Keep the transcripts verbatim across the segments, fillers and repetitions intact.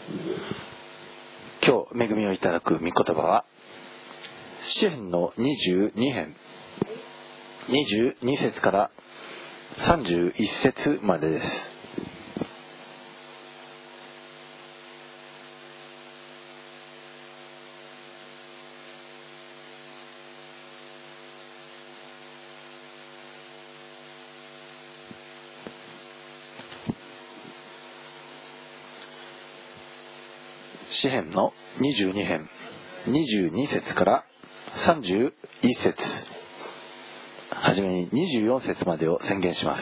今日恵みをいただく御言葉は詩編のにじゅうに編にじゅうに節からさんじゅういち節までです。詩編のにじゅうに編にじゅうに節からさんじゅういち節、はじめににじゅうよん節までを宣言します。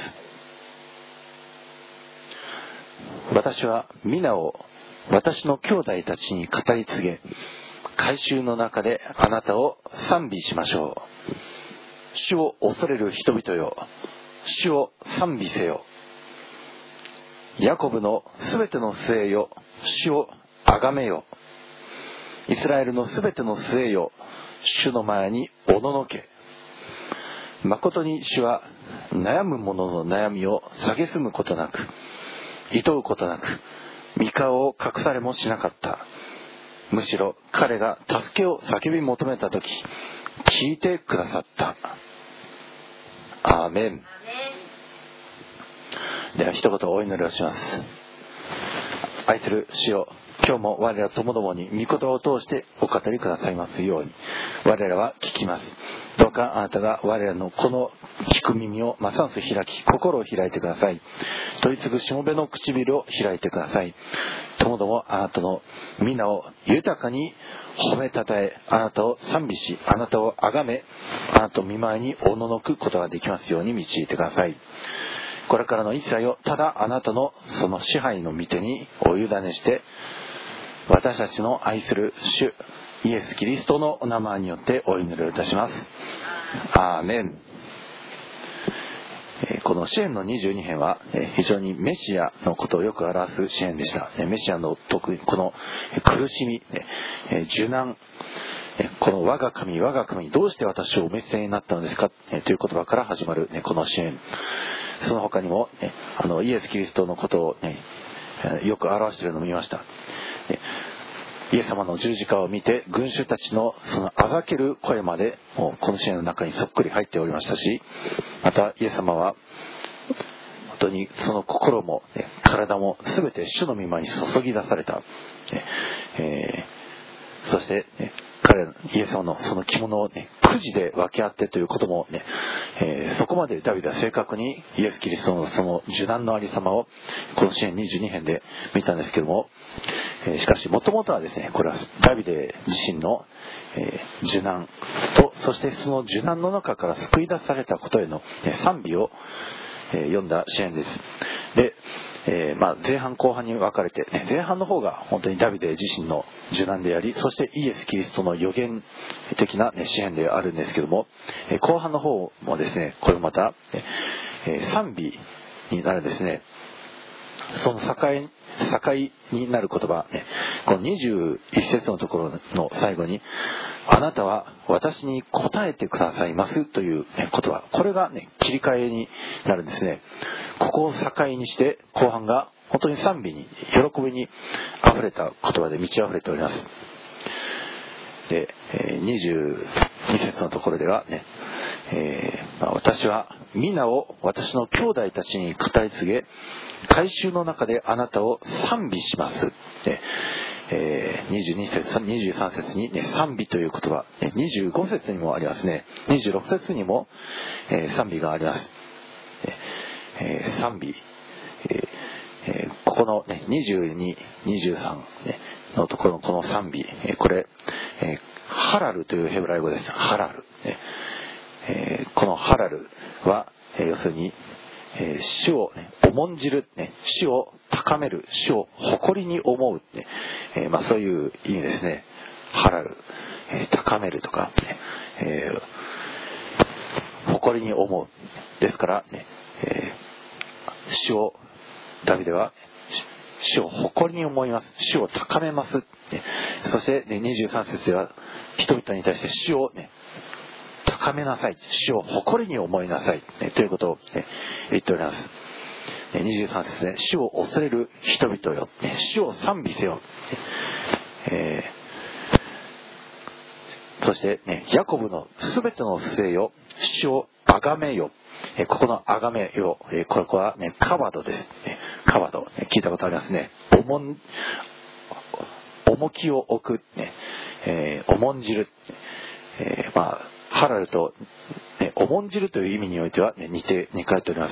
私は皆を私の兄弟たちに語り継げ、改宗の中であなたを賛美しましょう。主を恐れる人々よ、主を賛美せよ。ヤコブのすべての末よ、主をあがめよ。イスラエルのすべての末よ、主の前におののけ。誠に主は悩む者の悩みを蔑むことなく、厭うことなく、御顔を隠されもしなかった。むしろ彼が助けを叫び求めたとき、聞いてくださった。アーメン。では一言お祈りをします。愛する主よ、今日も我らともどもに御言葉を通してお語りくださいますように、我らは聞きます。どうかあなたが我らのこの聞く耳をますます開き、心を開いてください。取り次ぐしもべの唇を開いてください。ともどもあなたの皆を豊かに褒めたたえ、あなたを賛美し、あなたをあがめ、あなたの御前におののくことができますように導いてください。これからの一切をただあなたのその支配の御手にお委ねして、私たちの愛する主イエス・キリストのお名前によってお祈りをいたします。アーメン。この詩編のにじゅうに編は非常にメシアのことをよく表す詩編でした。メシアの特にこの苦しみ、受難、この我が神我が神どうして私をお召しになったのですかという言葉から始まるこの詩編。その他にもあのイエス・キリストのことを、ね、よく表しているのを見ました。イエス様の十字架を見て群衆たちのそのあがける声までもうこの詩の中にそっくり入っておりましたし、またイエス様は本当にその心も体も全て主の御前に注ぎ出された、えー、そして彼イエス様のその着物を、ね、くじで分け合ってということも、ねえー、そこまでダビデは正確にイエス・キリストのその受難のありさまをこの詩編にじゅうに編で見たんですけども、えー、しかしもともとはですね、これはダビデ自身の、えー、受難と、そしてその受難の中から救い出されたことへの、ね、賛美を、えー、読んだ詩編です。でえーまあ、前半後半に分かれて、ね、前半の方が本当にダビデ自身の受難であり、そしてイエス・キリストの予言的な、ね、詩編であるんですけども、えー、後半の方もですね、これまた、えー、賛美になるんですね。その境、境になる言葉、ね、このにじゅういち節のところの最後に、あなたは私に答えてくださいますという、ね、言葉、これが、ね、切り替えになるんですね。ここを境にして後半が本当に賛美に喜びにあふれた言葉で満ち溢れております。で、えー、にじゅうに節のところではね、えーまあ、私は皆を私の兄弟たちに語り継げ、改宗の中であなたを賛美します。でえー、にじゅうに節、にじゅうさん節に、ね、賛美という言葉、にじゅうご節にもありますね。にじゅうろく節にも、えー、賛美があります。えー、賛美、えーえー、ここの、ね、にじゅうに、にじゅうさん、ね、のところのこの賛美、えー、これ、えー、ハラルというヘブライ語です。ハラル、ねえー、このハラルは、えー、要するに、えー、主を、ね、重んじる、ね、主を高める、主を誇りに思う、ねえーまあ、そういう意味ですね。ハラル、えー、高めるとか、ねえー、誇りに思うですから、ねえー、主をダビデは主を誇りに思います。主を高めます、ね、そして、ね、にじゅうさん節では人々に対して主を、ね、高めなさい、主を誇りに思いなさい、ね、ということを、ね、言っております。 にじゅうさん節で、主を恐れる人々よ、主を賛美せよ、えー、そして、ね、ヤコブのすべての末よ、主を崇めよ。ここの崇めよ、ここは、ね、カバドです。カバド、聞いたことありますね。重ん重きを置く、ねえー、重んじる、えー、まあハラルと、ね、重んじるという意味においては、ね、似て似通っております。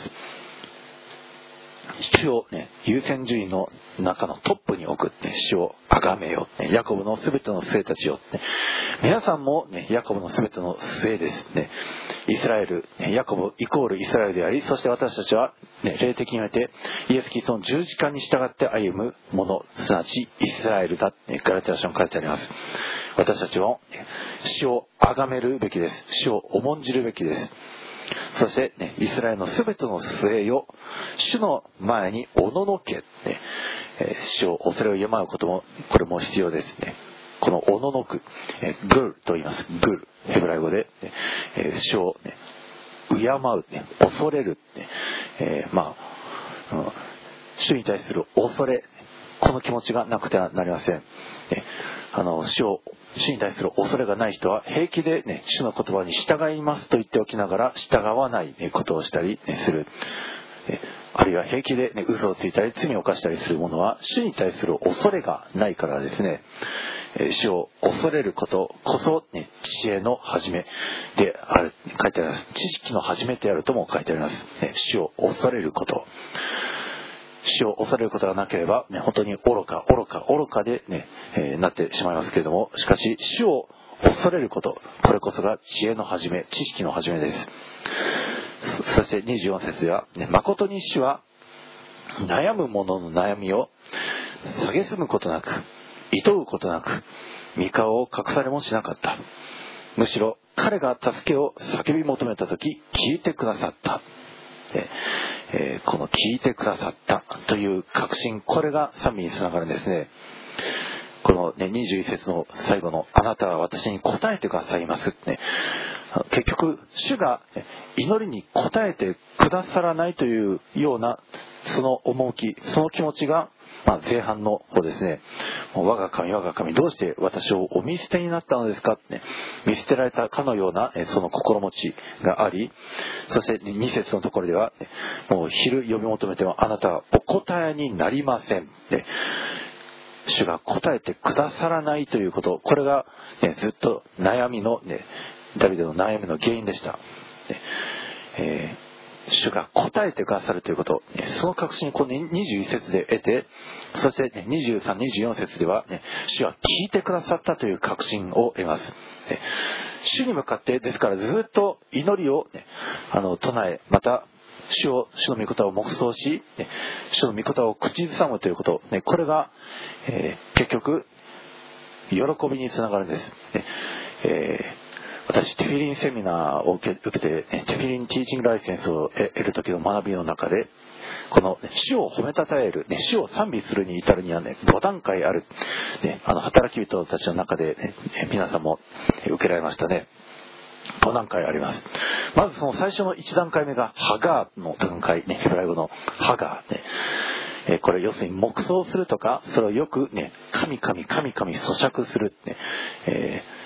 主を、ね、優先順位の中のトップに置く、ね、主を崇めよ、ね、ヤコブのすべての末たちよ、ね、皆さんも、ね、ヤコブのすべての末です、ね、イスラエル、ヤコブイコールイスラエルであり、そして私たちは、ね、霊的においてイエス・キリストの十字架に従って歩むもの、すなわちイスラエルだ、ね、ガラテヤ書に書いてあります。私たちも主を崇めるべきです。主を重んじるべきです。そして、ね、イスラエルのすべての末よ、主の前におののけ、ねえー、主を恐れを敬うことも、これも必要ですね。このおののく、えー、グルと言います。グル、ヘブライ語で、ねえー、主を、ね、敬う、ね、恐れる、ねえー、まあ、うん、主に対する恐れ、この気持ちがなくてはなりません。ね、あの主を主に対する恐れがない人は平気で、ね、主の言葉に従いますと言っておきながら従わないことをしたりする、あるいは平気で、ね、嘘をついたり罪を犯したりする者は主に対する恐れがないからですね。主を恐れることこそ、ね、知恵の始めである、書いてあります。知識の始めであるとも書いてあります。主を恐れること、主を恐れることがなければ、ね、本当に愚か愚か愚かで、ねえー、なってしまいますけれども、しかし主を恐れること、これこそが知恵の始め、知識の始めです。 そ, そしてにじゅうよん節では、ね、誠に主は悩む者の悩みを蔑むことなく、厭うことなく、御顔を隠されもしなかった。むしろ彼が助けを叫び求めたとき聞いてくださった。えー、この聞いてくださったという確信、これが賛美につながるんですね。この、ね、にじゅういち節の最後のあなたは私に答えてくださいます、ね、結局主が祈りに応えてくださらないというようなその趣、その気持ちが、まあ、前半の方ですね。我が神我が神どうして私をお見捨てになったのですかって、ね、見捨てられたかのようなその心持ちがあり、そしてに節のところでは、もう昼呼び求めてもあなたはお答えになりませんって、主が答えてくださらないということ、これが、ね、ずっと悩みの、ね、ダビデの悩みの原因でした。ねえー主が答えてくださるということ、その確信をこのにじゅういち節で得て、そしてにじゅうさん、にじゅうよん節では、主は聞いてくださったという確信を得ます。主に向かってですからずっと祈りを、ね、あの唱え、また主を主の御言葉を黙想し、主の御言葉を口ずさむということ、これが、えー、結局喜びにつながるんです。えー私テフィリンセミナーを受け、受けて、ね、テフィリンティーチングライセンスを得る時の学びの中で、この、ね、主を褒めたたえる、ね、主を賛美するに至るにはね、ご段階ある、ね、あの働き人たちの中で、ね、皆さんも受けられましたね。ご段階あります。まずその最初のいち段階目がハガーの段階、ね、ヘブライ語のハガー、ねえこれ要するに黙想するとか、それをよくね、神々神々咀嚼する、ねえー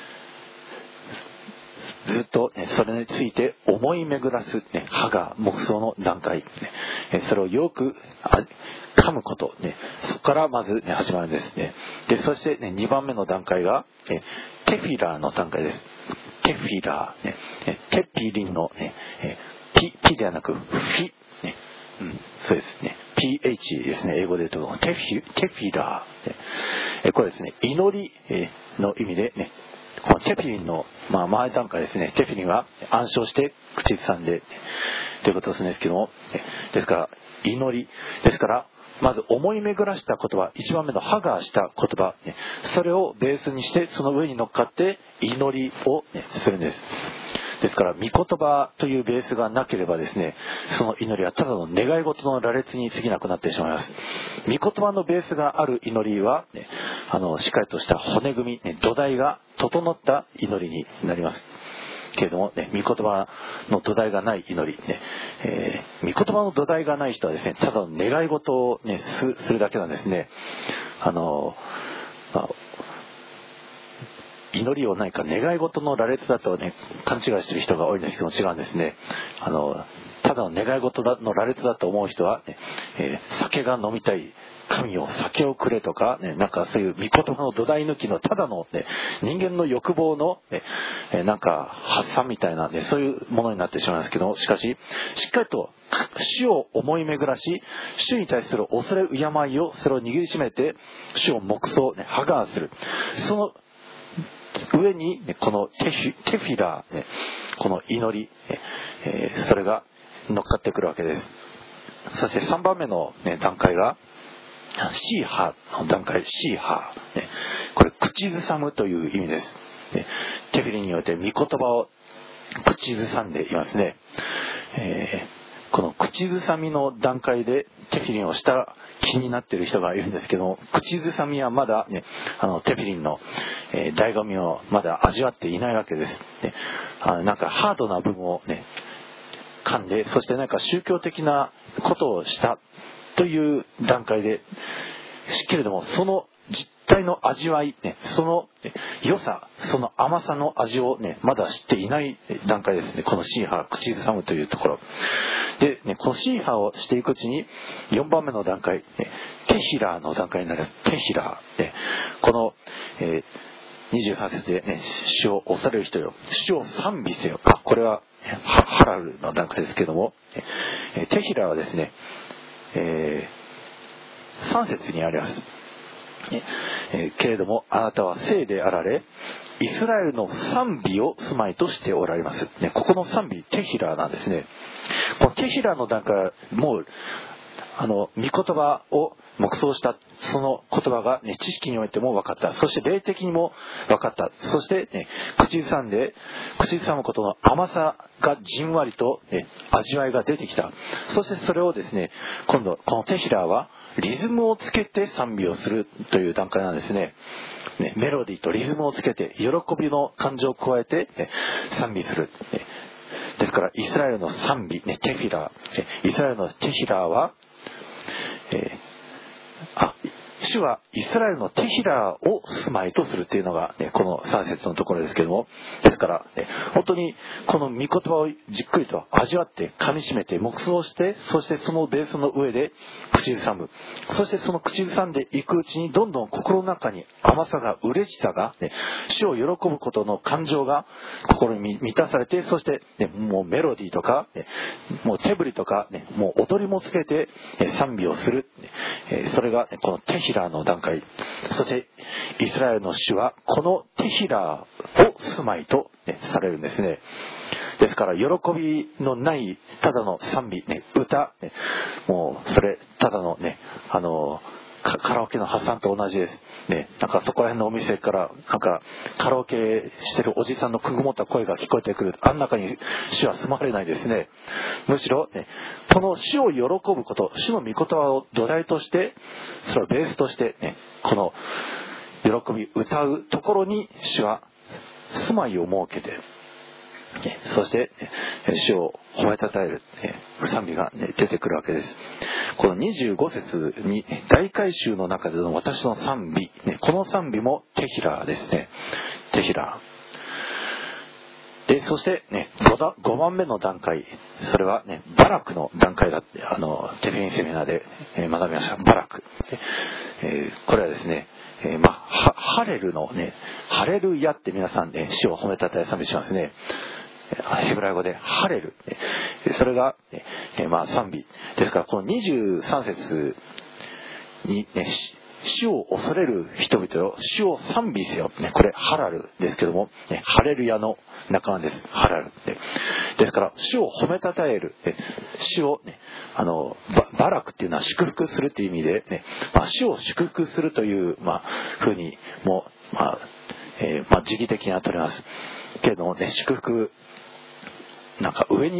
ずっと、ね、それについて思い巡らす、ね、歯が黙想の段階、ね、それをよく噛むこと、ね、そこからまず、ね、始まるんですね。でそして、ね、にばんめの段階が、ね、テフィラーの段階です。テフィラー、ね、テピリンの、ね、ピ, ピではなくフィ、ねうん、そうですね ピーエイチ ですね、英語で言うとテフィ、テフィラー、ね、これですね、祈りの意味でね、このテフィリンの、まあ、前段階ですね。テフィリンは暗唱して口ずさんでということですけども、ですから祈りですから、まず思い巡らした言葉、いちばんめのハガーした言葉、それをベースにしてその上に乗っかって祈りを、ね、するんです。ですから御言葉というベースがなければですね、その祈りはただの願い事の羅列に過ぎなくなってしまいます。御言葉のベースがある祈りは、ね、あのしっかりとした骨組み、ね、土台が整った祈りになります。 けれども、ね、御言葉の土台がない祈り、ねえー、御言葉の土台がない人はですね、ただの願い事を、ね、す, するだけなんですね。あの、まあ、祈りを何か願い事の羅列だとね、勘違いしている人が多いんですけど、違うんですね。あのただの願い事の羅列だと思う人は、ねえー、酒が飲みたい、神を酒をくれとか、ね、なんかそういう御言葉の土台抜きのただの、ね、人間の欲望の、ねえー、なんか発散みたいな、ね、そういうものになってしまうんですけど、しかししっかりと主を思い巡らし、主に対する恐れ敬いをそれを握りしめて主を黙想、ね、ハガーする、その上に、ね、このテフィ、テフィラー、ね、この祈り、えー、それが乗っかってくるわけです。そしてさんばんめの、ね、段階がシーハの段階、シーハ、ね、これ口ずさむという意味です、ね、テフィリによって御言葉を口ずさんでいますね。えー、この口ずさみの段階でテフィリンをした気になっている人がいるんですけども、口ずさみはまだ、ね、あのテフィリンの、えー、醍醐味をまだ味わっていないわけです、ね、あなんかハードな部分をね噛んで、そしてなんか宗教的なことをしたという段階でけれども、その実体の味わい、ね、その良さ、その甘さの味を、ね、まだ知っていない段階ですね。このシーハー、口ずさむというところで、ね、このシーハーをしていくうちによんばんめの段階、ね、テヒラーの段階になります。テヒラー、ね、この、えー、にじゅうさん節で、ね、主を恐れる人よ、主を賛美せよ。あ、これはハラルの段階ですけども、えー、テヒラーはですね、えー、さん節にあります。えー、けれどもあなたは聖であられ、イスラエルの賛美を住まいとしておられます、ね、ここの賛美テヒラなんですね。このテヒラの段階、もうあの御言葉を黙想した、その言葉が、ね、知識においても分かった、そして霊的にも分かった、そして、ね、口ずさんで口ずさむことの甘さがじんわりと、ね、味わいが出てきた。そしてそれをですね、今度このテヒラはリズムをつけて賛美をするという段階なんですね。ね、メロディーとリズムをつけて喜びの感情を加えて、ね、賛美する、ね、ですからイスラエルの賛美、ね、テフィラ、ね、イスラエルのテヒラは、えー、あ主はイスラエルのテヒラを住まいとするというのが、ね、このさん節のところですけども、ですから、ね、本当にこの御言葉をじっくりと味わって噛みしめて黙想して、そしてそのベースの上で口ずさむ、そしてその口ずさんでいくうちにどんどん心の中に甘さが、嬉しさが、ね、主を喜ぶことの感情が心に満たされて、そして、ね、もうメロディーとか、ね、もう手振りとか、ね、もう踊りもつけて、ね、賛美をする、ね、それが、ね、このテヒラの段階。そしてイスラエルの主はこのテヒラを住まいと、ね、されるんですね。ですから喜びのないただの賛美、ね、歌、ね、もうそれただのね、あのカラオケの発散と同じです、ね、なんかそこら辺のお店からなんかカラオケしてるおじさんのくぐもった声が聞こえてくる、あん中に主は住まれないですね。むしろ、ね、この主を喜ぶこと、主の御言葉を土台として、それをベースとして、ね、この喜び歌うところに主は住まいを設けて、そして主を褒めたたえる賛美が出てくるわけです。このにじゅうご節に大改宗の中での私の賛美、この賛美もテヒラですね。テヒラで、そしてね、ごばんめの段階、それはね、バラクの段階だって、あのテフィリンセミナーで学びました。バラク、えー、これはですね、えー、まあハレルのね、ハレルヤって皆さんね、主を褒めたたえ賛美しますね。ヘブライ語でハレル、それが、えー、まあ賛美ですから、このにじゅうさん節に、ね、主を恐れる人々を主を賛美せよ、ね、これハラルですけども、ね、ハレルヤの仲間です。ハラル、ね、ですから主を褒めたたえる、ね、主を、ね、あの バ, バラクっていうのは祝福するという意味で、ね、まあ、主を祝福するという、まあ、風にも、まあえーまあ、時期的には取れますけれども、ね、祝福なんか上に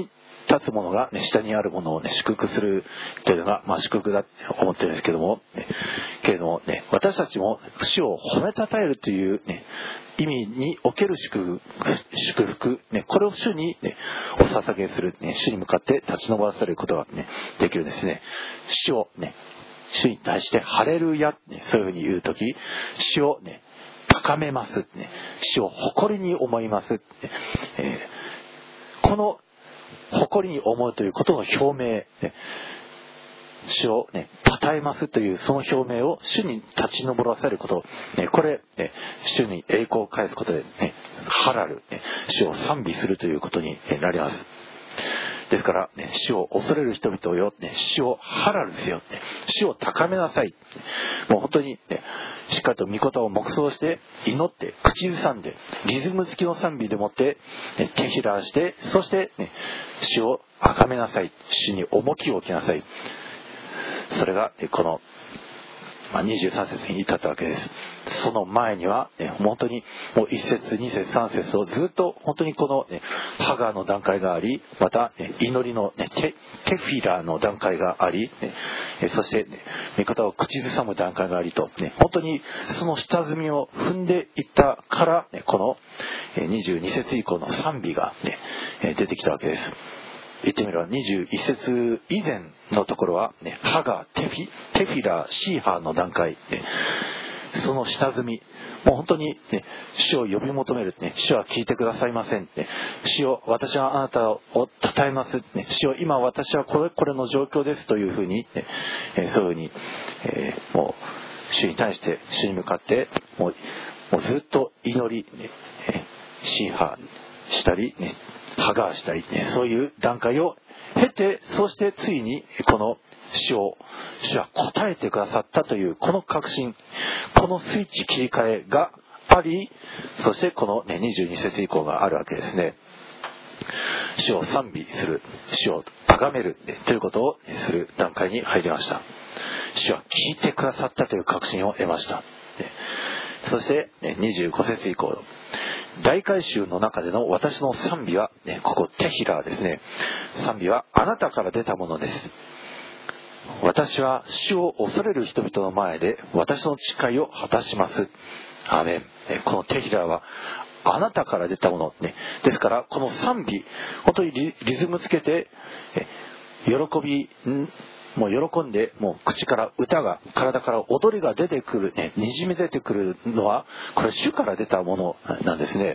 立つものが、ね、下にあるものを、ね、祝福するというのが、まあ、祝福だって思ってるんですけども、ね、けれども、ね、私たちも主を褒めたたえるという、ね、意味における祝福、祝福ね、これを主に、ね、お捧げする、ね、主に向かって立ち上らせることが、ね、できるんですね。主を、ね、主に対してハレルヤ、ね、そういうふうに言うとき、主を、ね、高めます、ね、主を誇りに思います、ねえー、この誇りに思うということの表明、ね、主をね、称えますというその表明を主に立ち上らせること、ね、これ、ね、主に栄光を返すことで、ね、ハラル、ね、主を賛美するということになります。ですから、ね、主を恐れる人々よ、ね、主をハラルせよ、ね、主を高めなさい。もう本当に、ね、しっかりと御言を黙想して祈って口ずさんでリズム付きの賛美でもって、ね、手ひらして、そして、ね、主を崇めなさい。主に重きを置きなさい。それがこのにじゅうさん節に至ったわけです。その前には、ね、本当にもういち節に節さん節をずっと本当にこの、ね、ハガーの段階があり、また、ね、祈りの、ね、テ, テフィラーの段階があり、ね、そして、ね、御言を口ずさむ段階がありと、ね、本当にその下積みを踏んでいったから、ね、このにじゅうに節以降の賛美が、ね、出てきたわけです。言ってみればにじゅういち節以前のところは、ね、ハガー、テフィ、テフィラ、シーハーの段階、ね、その下積み、もう本当に、ね、主を呼び求める、ね、主は聞いてくださいません、ね、主を私はあなたを称えます、ね、主を今私はこれこれの状況ですというふうに、ね、えー、そういうふうに、えー、もう主に対して主に向かってもう、もうずっと祈り、ね、シーハーしたり、ね、ハガーしたり、ね、そういう段階を経て、そしてついにこの主を主は答えてくださったというこの確信、このスイッチ切り替えがあり、そしてこの、ね、にじゅうに節以降があるわけですね。主を賛美する、主を崇める、ね、ということをする段階に入りました。主は聞いてくださったという確信を得ました。ね、そして、ね、にじゅうご節以降、大改宗の中での私の賛美は、ね、ここテヒラーですね。賛美はあなたから出たものです。私は主を恐れる人々の前で私の誓いを果たします。アーメン。このテヒラーはあなたから出たもの、ね、ですからこの賛美、本当に リ, リズムつけて喜びもう喜んで、もう口から歌が、体から踊りが出てくる、ね、にじみ出てくるのは、これ主から出たものなんですね。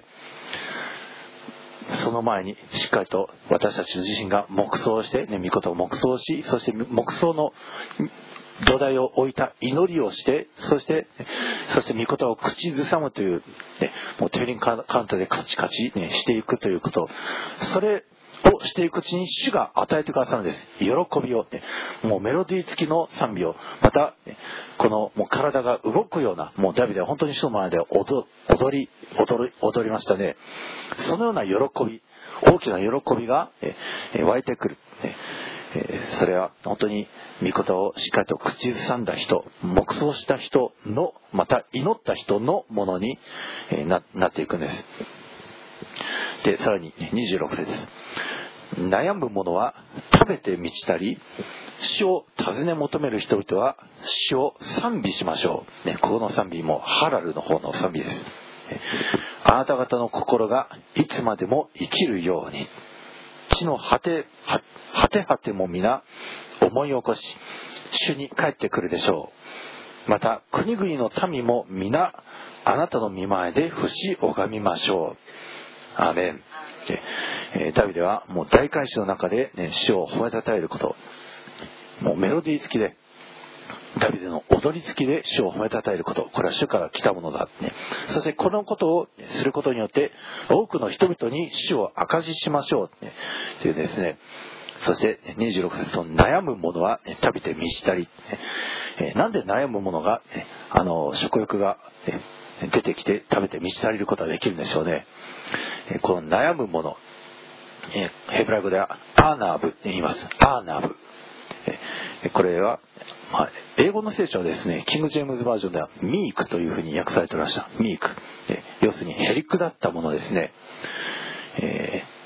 その前にしっかりと私たち自身が黙想して、ね、御言を黙想し、そして黙想の土台を置いた祈りをして、そして、そして御言を口ずさむという、ね、もうテーリングカウントでカチカチ、ね、していくということ、それをしていくうちに主が与えてくださるんです。喜びを、ね、もうメロディー付きの賛美を、また、ね、このもう体が動くような、もうダビデは本当に主の前で踊り踊り踊りましたね。そのような喜び、大きな喜びがえ湧いてくる、ね、えそれは本当に御言をしっかりと口ずさんだ人、黙想した人の、また祈った人のものに な, なっていくんです。でさらににじゅうろく節、悩む者は食べて満ちたり、主を尋ね求める人々は主を賛美しましょう、ね、ここの賛美もハラルの方の賛美です。あなた方の心がいつまでも生きるように、地の果て果て果ても皆思い起こし主に帰ってくるでしょう。また国々の民も皆あなたの御前で節拝みましょう。アーメン。えー、ダビデはもう大改宗の中で、ね、主を褒めたたえること、もうメロディー付きで、ダビデの踊り付きで主を褒めたたえること、これは主から来たものだ、ね、そしてこのことをすることによって多くの人々に主を証ししましょう、ね、というですね。そしてにじゅうろく節、その悩む者は、ね、食べて満ちたり、ねえー、なんで悩む者が、ね、あの食欲が、ね、出てきて食べて満ち足りることができるんでしょうね。この悩むもの、ヘブライ語ではアーナーブと言います。アーナーブ、これは、まあ、英語の聖書はですね、キングジェームズバージョンではミークというふうに訳されておりました。ミーク、要するにへりくだったものですね。え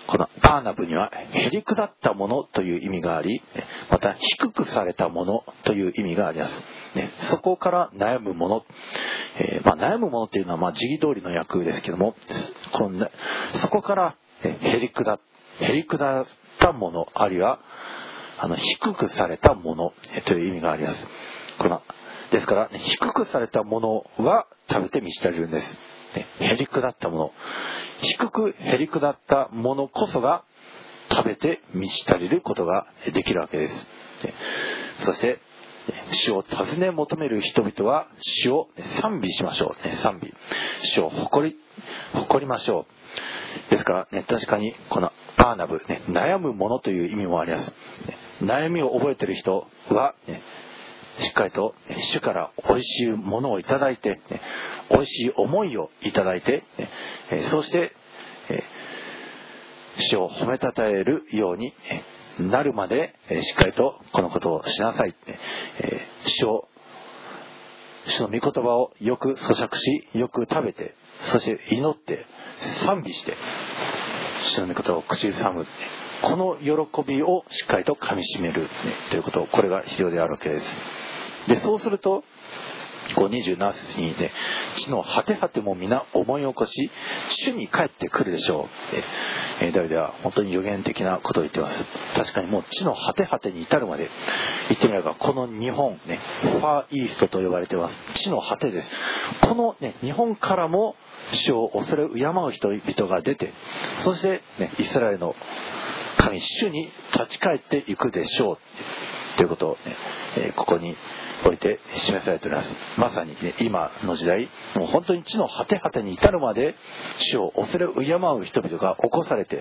このバーナブにはへりくだったものという意味があり、また低くされたものという意味があります。そこから悩むもの、えーまあ、悩むものというのはまあ時期通りの訳ですけども、このそこからへりくだへりくだったもの、あるいはあの低くされたものという意味があります。このですから、ね、低くされたものは食べて満ち足りるんです。ね、へりくだったもの、低くへりくだったものこそが食べて満ち足りることができるわけです。ね、そして主を尋ね求める人々は主を賛美しましょう。ね、賛美。主を誇り誇りましょう。ですから、ね、確かにこのバーナブ、ね、悩むものという意味もあります。ね、悩みを覚えている人は、ね、しっかりと主から美味しいものをいただいて、ね、美味しい思いをいただいて、ね、そうして、えー、主を褒めたたえるようになるまで、しっかりとこのことをしなさい。えー、主を主の御言葉をよく咀嚼し、よく食べて、そして祈って賛美して、主の御言葉を口ずさむ、この喜びをしっかりとかみしめる、ね、ということ、これが必要であるわけです。で、そうするとこうにじゅうなな節にね、地の果て果ても皆思い起こし、主に帰ってくるでしょう。えー、ダビデは本当に予言的なことを言っています。確かにもう地の果て果てに至るまで、言ってみればこの日本ね、ファーイーストと呼ばれています。地の果てです。このね、日本からも主を恐れ敬う人々が出て、そしてね、イスラエルの神主に立ち返っていくでしょうということを、ね、えー、ここにおいて示されております。まさに、ね、今の時代、もう本当に地の果て果てに至るまで主を恐れ敬う人々が起こされて、ね、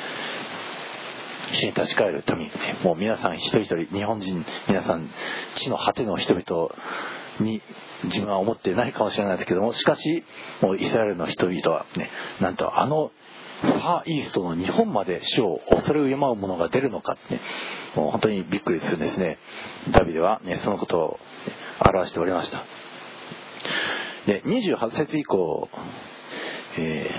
主に立ち返るために、ね、もう皆さん一人一人、日本人皆さん地の果ての人々に自分は思っていないかもしれないですけども、しかしもうイスラエルの人々は、ね、なんとあのファーイーストの日本まで主を恐れ敬うものが出るのかって、ね、もう本当にびっくりするんですね。ダビデは、ね、そのことを表しておりました。で、にじゅうはち節以降、え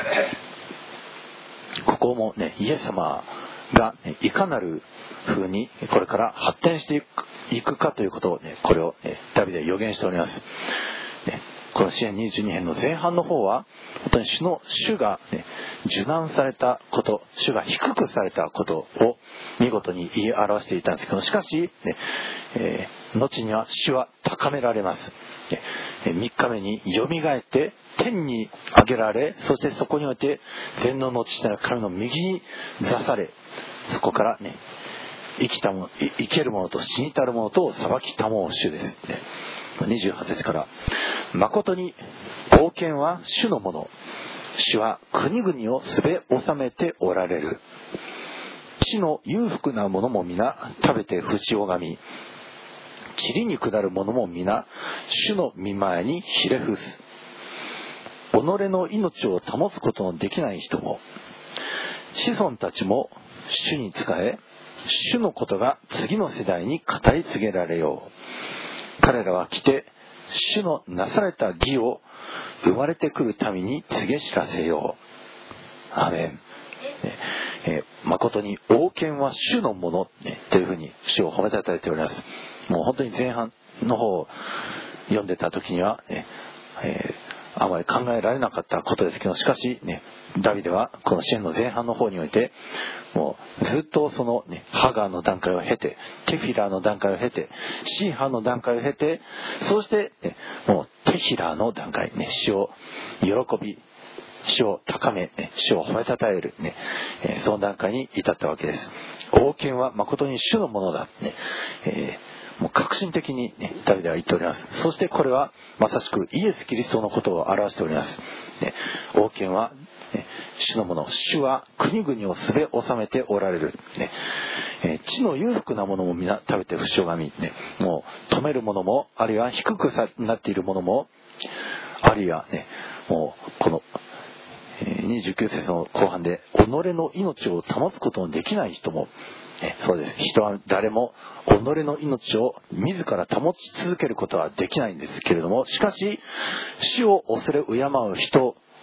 ー、ここもね、イエス様が、ね、いかなる風にこれから発展していく、いくかということを、ね、これを、ね、ダビデは予言しております。ね、この詩編にじゅうに編の前半の方は本当に主の主が、ね、受難されたこと、主が低くされたことを見事に言い表していたんですけど、しかし、ねえー、後には主は高められます。ね、みっかめによみがえって天に上げられ、そしてそこにおいて全能の父なる神の右に座され、そこからね、生きたもの、生けるものと死に至るものとを裁きたもう主ですね。にじゅうはち節から、誠に王権は主のもの、主は国々をすべ治めておられる。地の裕福なものも皆食べて節をがみ、塵に下るものも皆主の御前にひれ伏す。己の命を保つことのできない人も、子孫たちも主に仕え、主のことが次の世代に語り継げられよう。彼らは来て主のなされた義を生まれてくる民に告げ知らせよう。アーメン。えー、誠に王権は主のもの、ね、というふうに主を褒めたたえております。もう本当に前半の方を読んでた時には、ねえー、あまり考えられなかったことですけど、しかし、ね、ダビデはこの詩篇の前半の方においてもうずっとその、ね、ハガーの段階を経て、テフィラーの段階を経て、シーハの段階を経て、そして、ね、もうテヒラーの段階、ね、主を喜び、主を高め、ね、主を褒めたたえる、ねえー、その段階に至ったわけです。王権は誠に主のものだ、ねえー、もう革新的に、ね、ダビデは言っております。そしてこれはまさしくイエス・キリストのことを表しております。ね、王権は主のもの、主は国々をすべ治めておられる、ねえー、地の裕福なものも皆食べて節をがみ、ね、もう止めるものも、あるいは低くなっているものも、あるいは、ね、もうこのにじゅうきゅう節の後半で己の命を保つことのできない人も、ね、そうです。人は誰も己の命を自ら保ち続けることはできないんですけれども、しかし主を恐れ敬う人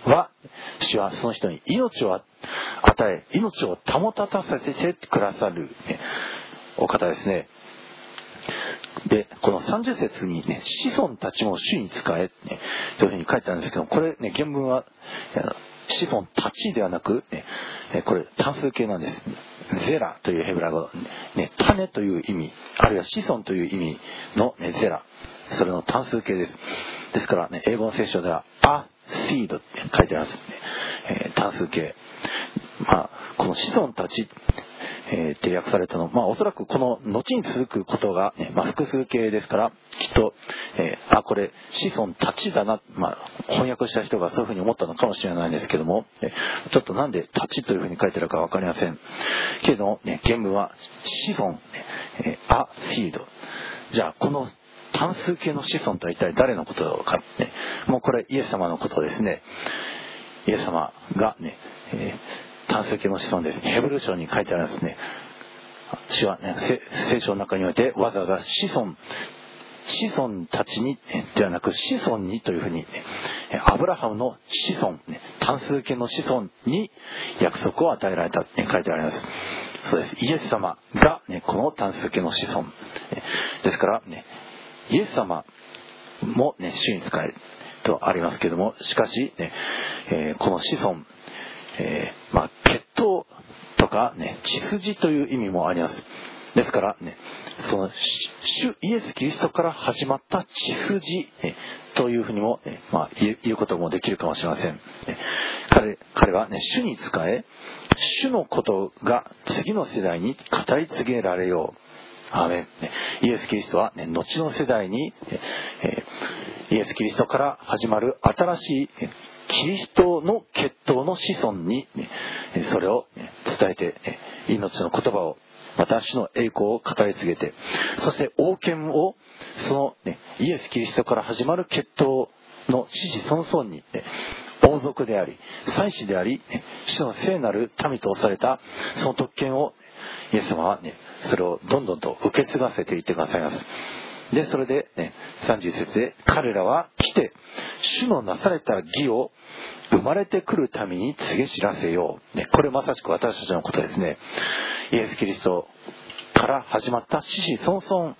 は主はその人に命を与え、命を保たせてくださる、ね、お方ですね。で、このさんじゅう節にね、子孫たちも主に仕え、ね、というふうに書いてあるんですけど、これね、原文は子孫たちではなく、ね、これ単数形なんです。ゼラというヘブラ語、ね、種という意味、あるいは子孫という意味の、ね、ゼラ、それの単数形です。ですからね、英語の聖書ではアシードって書いてありますね、えー、単数形。まあ、この子孫たち、えー、って訳されたの、まあおそらくこの後に続くことが、ね、まあ、複数形ですから、きっと、えー、あ、これ子孫たちだな、まあ翻訳した人がそういうふうに思ったのかもしれないんですけども、えー、ちょっとなんでたちというふうに書いてあるかわかりませんけれども、ね、原文は子孫、えー、アシード。じゃあこの単数形の子孫とは一体誰のことか、ね、もうこれイエス様のことですね。イエス様がね、えー単数形の子孫です。ヘブル書に書いてあるんですね。主はね、聖書の中においてわざわざ子孫、子孫たちにではなく子孫にというふうに、ね、アブラハムの子孫、ね、単数形の子孫に約束を与えられたって書いてあります。そうです。イエス様が、ね、この単数形の子孫。ですから、ね、イエス様も、ね、主に仕えとありますけれども、しかし、ねえー、この子孫、えー、まあ血統とかね血筋という意味もあります。ですからね、その主イエス・キリストから始まった血筋、ね、というふうにも、ね、まあ言うこともできるかもしれません。ね、彼彼はね主に仕え、主のことが次の世代に語り継げられよう。アーメン。イエス・キリストは、ね、後の世代に、えー、イエス・キリストから始まる新しいキリストの血統の子孫に、ね、それを伝えて、命の言葉を、私の栄光を語り継げて、そして王権をその、ね、イエス・キリストから始まる血統の子々孫々に、ね、王族であり祭司であり、ね、主の聖なる民とされたその特権をイエス様は、ね、それをどんどんと受け継がせていってくださいます。でそれで、ね、さんじゅう節で彼らは来て主のなされた義を生まれてくるために告げ知らせよう、ね、これまさしく私たちのことですね。イエス・キリストから始まった子々孫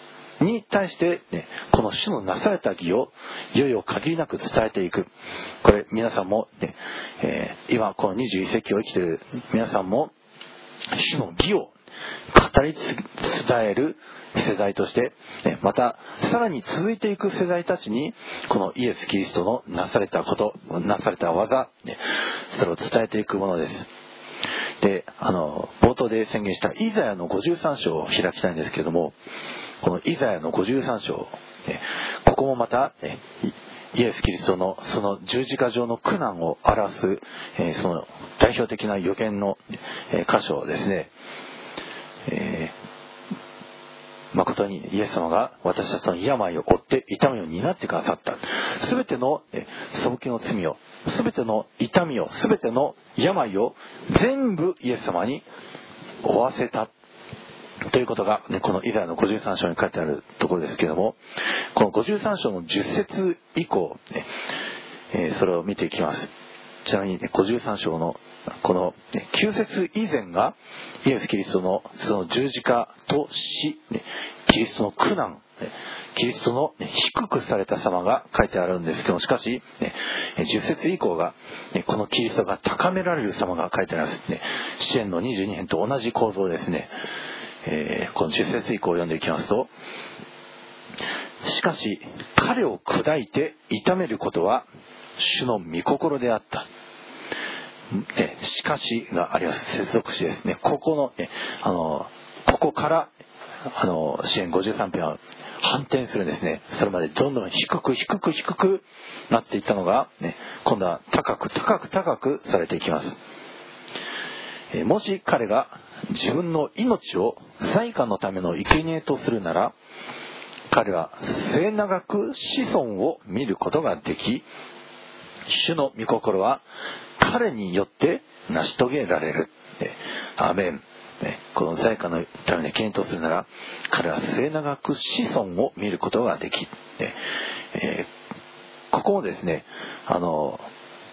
々に対して、ね、この主のなされた義をいよいよ限りなく伝えていく。これ皆さんも、ねえー、今このにじゅういっ世紀を生きている皆さんも主の義を語り伝える世代として、またさらに続いていく世代たちにこのイエス・キリストのなされたこと、なされた技、それを伝えていくものです。で、あの冒頭で宣言したイザヤのごじゅうさん章を開きたいんですけれども、このイザヤのごじゅうさん章、ここもまたイエス・キリストのその十字架上の苦難を表すその代表的な予言の箇所ですね。えー、誠にイエス様が私たちの病を負って痛みを担ってくださった。すべての背きの罪を、すべての痛みを、すべての病を全部イエス様に負わせたということが、ね、このイザヤのごじゅうさん章に書いてあるところですけれども、このごじゅうさん章のじゅっ節以降、ねえー、それを見ていきます。ちなみに、ね、ごじゅうさん章のこのきゅう節以前がイエス・キリストのその十字架と死、キリストの苦難、キリストの低くされた様が書いてあるんですけども、しかしじゅっ節以降がこのキリストが高められる様が書いてあります。詩編のにじゅうに編と同じ構造ですね。えー、このじゅっ節以降を読んでいきますと、しかし彼を砕いて痛めることは主の御心であった。えしかしがあります。接続詞ですね。ここの、ね、あのここからあの詩編ごじゅうさん編は反転するんですね。それまでどんどん低く低く低くなっていったのが、ね、今度は高く高く高くされていきます。えもし彼が自分の命を財産のための生贄とするなら、彼は末永く子孫を見ることができ、主の御心は彼によって成し遂げられる。アーメン。この財産のために生贄とするなら、彼は末永く子孫を見ることができ、えー、ここもですね、あの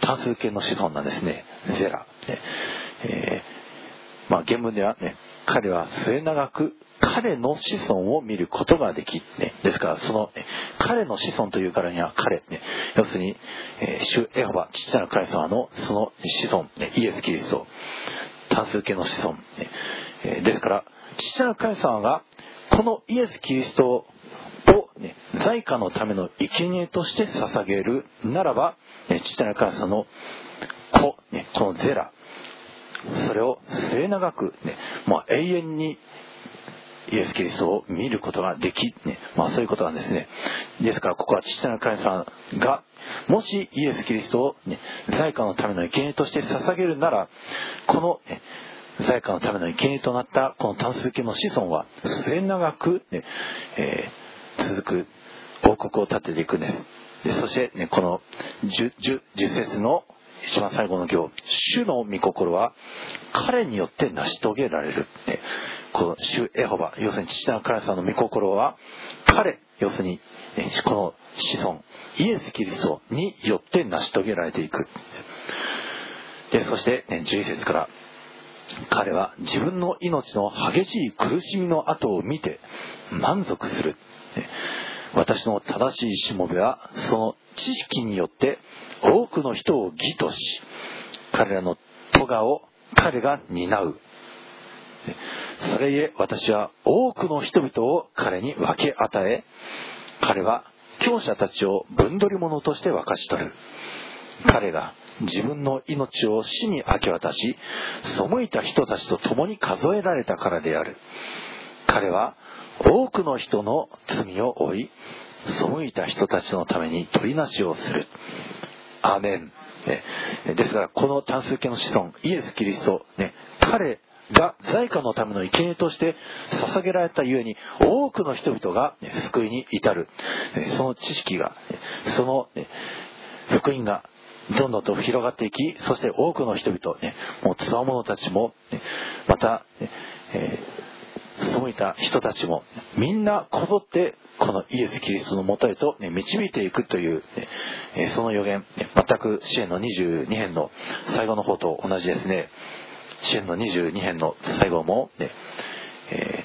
単数形の子孫なんですね。ゼラ、ねえーまあ、原文では、ね、彼は末永く彼の子孫を見ることができ、ね、ですからその、ね、彼の子孫というからには彼、ね、要するに、えー、主エホバ父なる神様のその子孫、ね、イエス・キリスト、単数形の子孫、ねえー、ですから父なる神様がこのイエス・キリストを、ね、罪禍のための生贄として捧げるならば、ね、父なる神様の子、ね、このゼラ、それを末永く、ね、もう永遠にイエス・キリストを見ることができ、ねまあ、そういうことなんですね。ですからここは父なる神様がもしイエス・キリストを、ね、罪禍のための生贄として捧げるなら、この、ね、罪禍のための生贄となったこの単数形の子孫は末永く、ねえー、続く王国を立てていくんです。でそして、ね、この 10, 10, 10節の一番最後の行、主の御心は彼によって成し遂げられる、ね、この主エホバ、要するに父なる神様の御心は彼、要するにこの子孫イエス・キリストによって成し遂げられていく。でそして、ね、じゅういち節から、彼は自分の命の激しい苦しみの後を見て満足する。私の正しいしもべはその知識によって多くの人を義とし、彼らの咎を彼が担う。それゆえ私は多くの人々を彼に分け与え、彼は強者たちを分取り物として分かち取る。彼が自分の命を死に明け渡し、背いた人たちと共に数えられたからである。彼は多くの人の罪を負い、背いた人たちのために取りなしをする。アーメン。ですからこの単数形の子孫イエス・キリスト、ね、彼が罪禍のための生贄として捧げられたゆえに多くの人々が、ね、救いに至る。その知識が、その、ね、福音がどんどんと広がっていき、そして多くの人々、ね、もうつわものたちも、ね、また、ねえー、背いた人たちもみんなこぞってこのイエス・キリストのもとへと、ね、導いていくという、ねえー、その予言、全く詩篇のにじゅうに編の最後の方と同じですね。詩篇のにじゅうに編の最後も、ねえ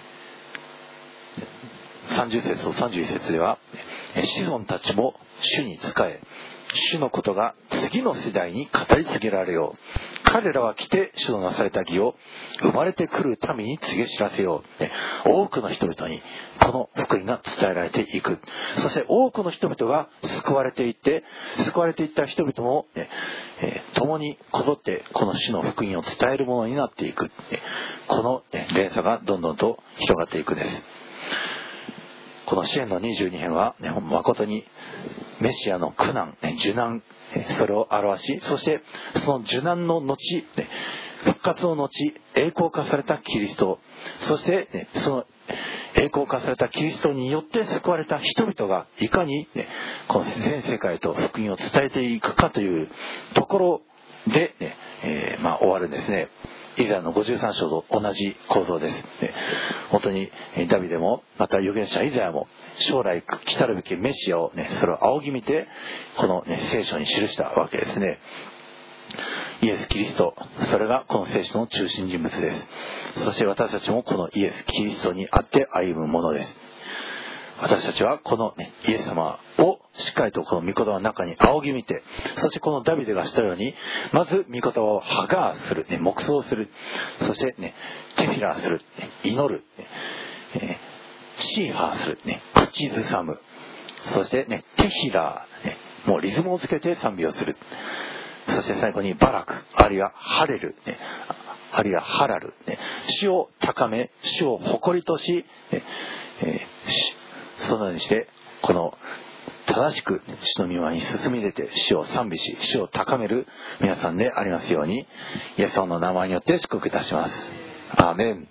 ー、さんじゅう節とさんじゅういち節では、子孫たちも主に仕え、主のことが次の世代に語り継げられよう。彼らは来て主のなされた義を生まれてくる民に告げ知らせよう。ね、多くの人々にこの福音が伝えられていく。そして多くの人々が救われていって、救われていった人々も、ねえー、共にこぞってこの主の福音を伝えるものになっていく。ね、この、ね、連鎖がどんどんと広がっていくんです。この詩篇のにじゅうに編は、ね、誠にメシアの苦難、ね、受難、それを表し、そしてその受難の後、ね、復活の後、栄光化されたキリスト、そして、ね、その栄光化されたキリストによって救われた人々がいかに、ね、この全世界と福音を伝えていくかというところで、ねえーまあ、終わるんですね。イザヤのごじゅうさん章と同じ構造です。本当にダビデもまた預言者イザヤも将来来たるべきメシアを、ね、それを仰ぎ見てこの、ね、聖書に記したわけですね。イエス・キリスト、それがこの聖書の中心人物です。そして私たちもこのイエス・キリストにあって歩むものです。私たちはこの、ね、イエス様をしっかりとこの御言葉の中に仰ぎ見て、そしてこのダビデがしたように、まず御言葉をハガーする、ね、黙想する、そして、ね、テフィラーする、ね、祈る、ねえー、シーハーする、ね、口ずさむ、そして、ね、テヒラー、ね、もうリズムをつけて賛美をする、そして最後にバラク、あるいはハレル、ね、あるいはハラル、ね、主を高め、主を誇りとし、ねえーそのようにしてこの正しく主の御前に進み出て主を賛美し主を高める皆さんでありますように、イエス様の名前によって祝福いたします。アーメン。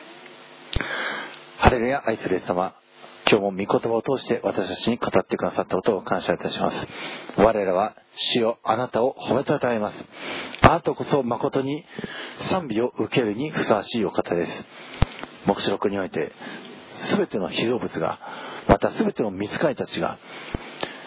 ハレルヤ。愛するイエス様、今日も御言葉を通して私たちに語ってくださったことを感謝いたします。我らは主よ、あなたを褒めたたえます。あなたこそ誠に賛美を受けるにふさわしいお方です。黙示録において全ての被造物が、また全ての御使いたちがこ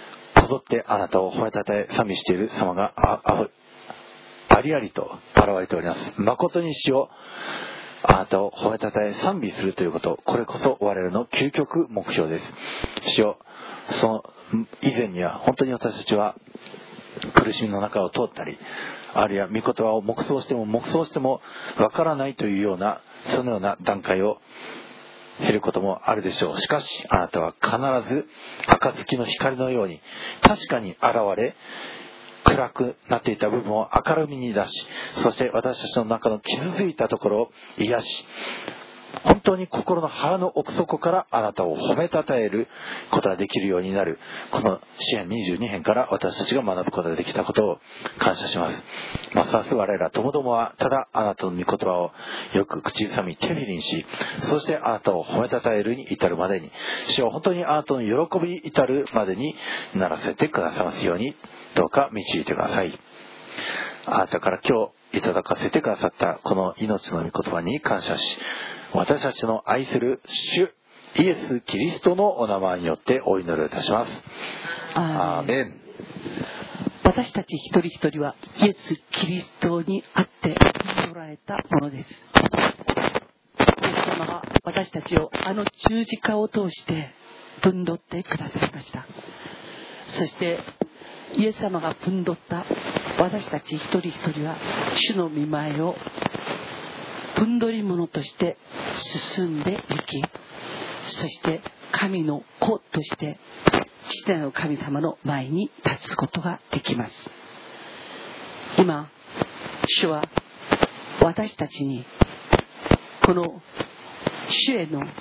こぞってあなたを褒めたたえ賛美している様がああありありと現れております。誠に主をあなたを褒めたたえ賛美するということ、これこそ我々の究極目標です。主よ、その以前には本当に私たちは苦しみの中を通ったり、あるいは御言葉を黙想しても黙想してもわからないというようなそのような段階を経ることもあるでしょう。しかしあなたは必ず暁の光のように確かに現れ、暗くなっていた部分を明るみに出し、そして私たちの中の傷ついたところを癒し、本当に心の腹の奥底からあなたを褒めたたえることができるようになる、この詩編にじゅうに編から私たちが学ぶことができたことを感謝します。ますます我らともどもはただあなたの御言葉をよく口ずさみ手振りにし、そしてあなたを褒めたたえるに至るまでに、主を本当にあなたの喜び至るまでにならせてくださいますように、どうか導いてください。あなたから今日いただかせてくださったこの命の御言葉に感謝し、私たちの愛する主イエス・キリストのお名前によってお祈りいたします。アーメン。 私たち一人一人はイエス・キリストにあって生まれたものです。イエス様が私たちをあの十字架を通して分取ってくださいました。そしてイエス様が分取った私たち一人一人は主の御前を分取り物として進んで行き、そして神の子として父なる神様の前に立つことができます。今主は私たちにこの主への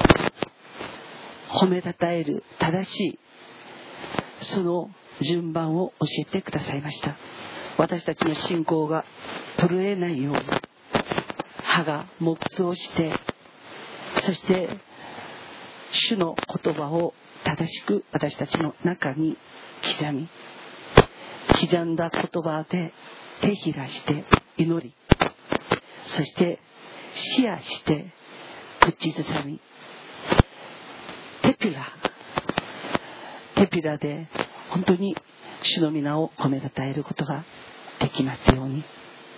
褒めたたえる正しいその順番を教えてくださいました。私たちの信仰が震えないように歯が黙想して、そして主の言葉を正しく私たちの中に刻み、刻んだ言葉で手ひらして祈り、そして視野して口ずさみ、テピラテピラで本当に主の皆を褒めたたえることができますように。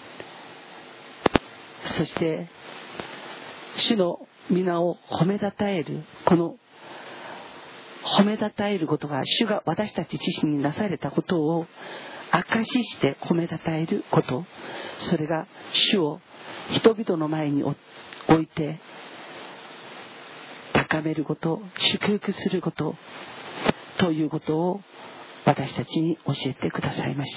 そして主の皆を褒めたたえる、この褒めたたえることが主が私たち自身になされたことを証しして褒めたたえること、それが主を人々の前に置いて高めること、祝福することということを私たちに教えてくださいました。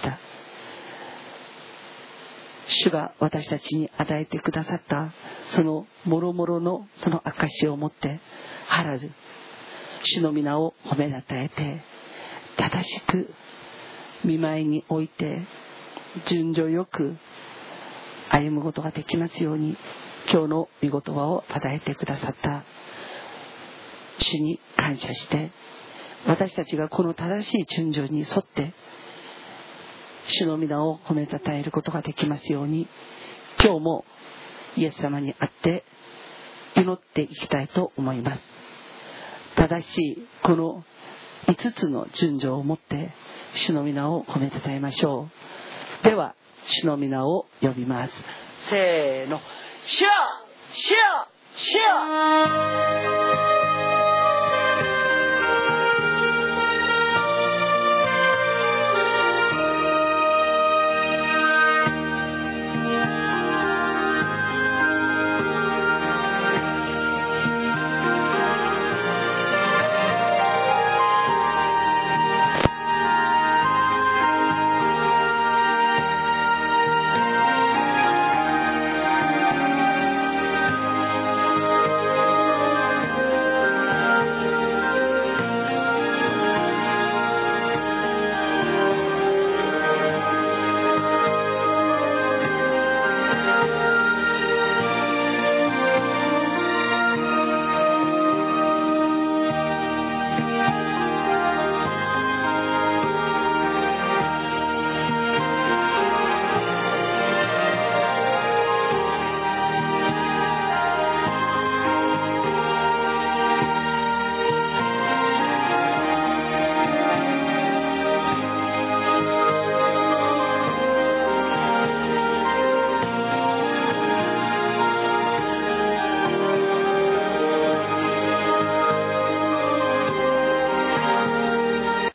主が私たちに与えてくださったその諸々のその証をもって晴らず主の皆を褒めたたえて、正しく御前に置いて順序よく歩むことができますように、今日の御言葉を与えてくださった主に感謝して、私たちがこの正しい順序に沿って主の皆を褒めたたえることができますように、今日もイエス様にあって祈っていきたいと思います。正しいこのいつつの順序をもって主の皆を褒めたたえましょう。では主の皆を呼びます。せーの、主よ、主よ、主よ。